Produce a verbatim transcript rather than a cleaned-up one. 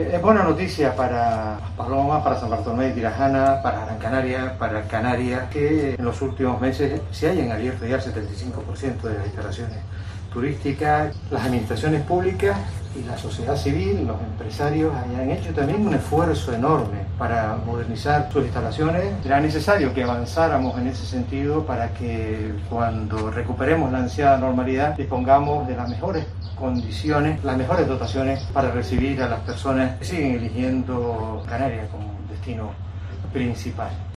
Es buena noticia para Paloma, para San Bartolomé de Tirajana, para Gran Canaria, para Canarias, que en los últimos meses se hayan abierto ya el setenta y cinco por ciento de las instalaciones turísticas. Las administraciones públicas y la sociedad civil, los empresarios, hayan hecho también un esfuerzo enorme para modernizar sus instalaciones. Era necesario que avanzáramos en ese sentido para que cuando recuperemos la ansiada normalidad dispongamos de las mejores condiciones, las mejores dotaciones para recibir a las personas que siguen eligiendo Canarias como destino principal.